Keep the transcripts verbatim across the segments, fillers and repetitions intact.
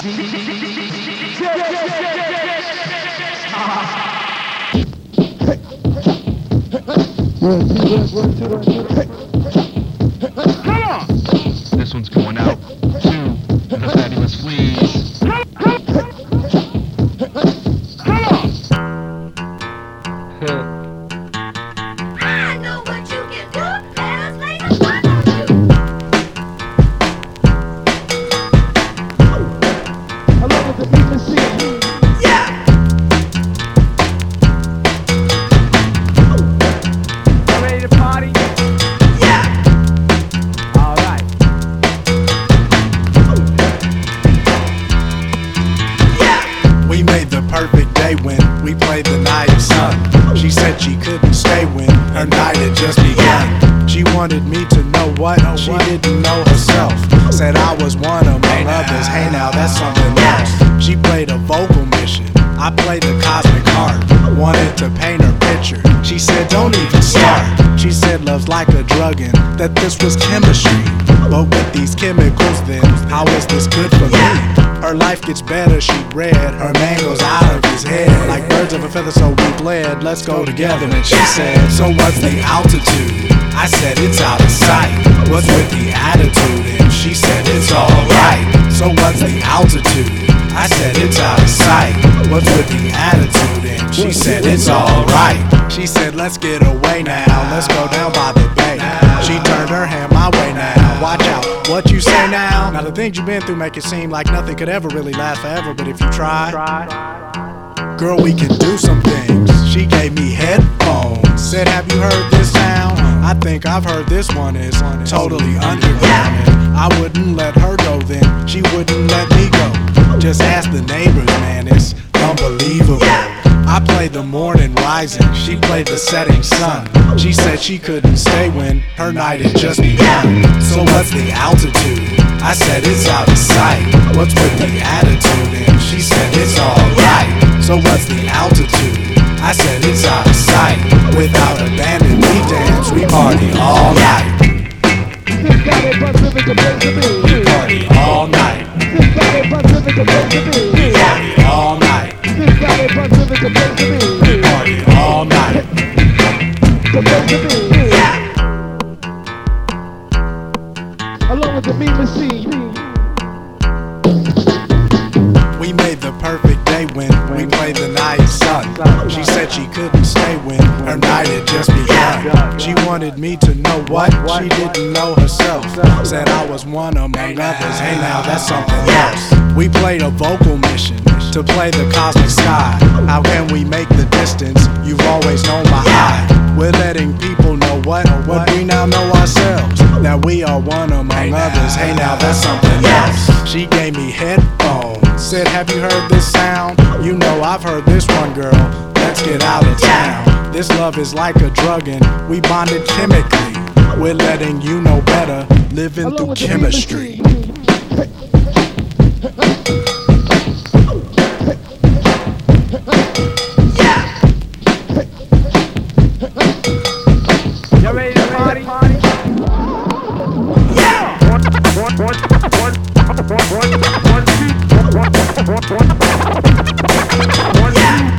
Come on! This one's going out to the Fabulous Fleas. Come on! I know what you can do. Let us lay the fun on you. Along with the beat machine. Yeah. You ready to party? Yeah. All right. Yeah. We made the perfect day when we played the night sun. She said she couldn't stay when her night had just begun. She wanted me to know what she didn't know herself. Said I was one among others. Hey now, that's something else. She played a vocal mission. I played the cosmic heart. Wanted to paint her picture. She said don't even start. She said love's like a drug and that this was chemistry. But with these chemicals then, how is this good for me? Her life gets better, she read. Her man goes out of his head. Like birds of a feather, so we bled. Let's go together. And she said, so what's the altitude? I said, it's out of sight. What's with the attitude? And she said, it's alright. So what's the altitude? I said, it's out of sight. What's with the attitude? And she said, it's alright. She said, let's get away now. Let's go down by the bay. She turned her hand my way now. Watch out, what you say now? Now the things you've been through make it seem like nothing could ever really last forever. But if you try, girl, we can do some things. She gave me headphones. Said, have you heard this sound? I think I've heard this one is totally underground. And I wouldn't let her go then. She wouldn't let me go. Just ask the neighbors, man, it's unbelievable. I played the morning rising, she played the setting sun. She said she couldn't stay when her night had just begun. So what's the altitude? I said it's out of sight. What's with the attitude? And she said it's alright. So what's the altitude? I said it's out of sight. Without abandon, we dance, we party all night. This Valley Pacific a place to be. We party all night. This Valley Pacific a place to be. We party all night. This Valley Pacific a place to be. We party all night. The place to be. Along with the meat machine. We made the perfect day when we played the night sun. She said she couldn't stay when her night had just begun. She wanted me to know what she didn't know herself. Said I was one among others. Hey now, that's something else. We played a vocal mission to play the cosmic sky. How can we make the distance? You've always known my eye. We're letting people know what what we now know ourselves. That we are one among others. Hey now, that's something else. She gave me headphones. Said, have you heard this sound? You know I've heard this one, girl. Let's get out of town. This love is like a drug and we bonded chemically. We're letting you know better, living Along through with the meat chemistry. machine. You ready to party? Yeah. One, one, one, one, one, one, two, one, one, one, one, one,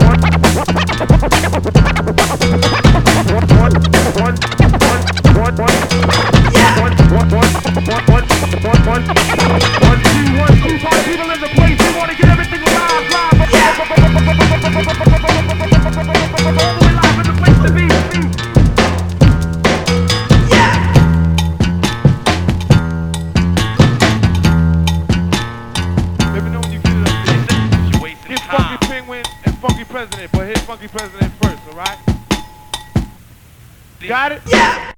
Funky President, but hit Funky President first, alright? Got it? Yeah.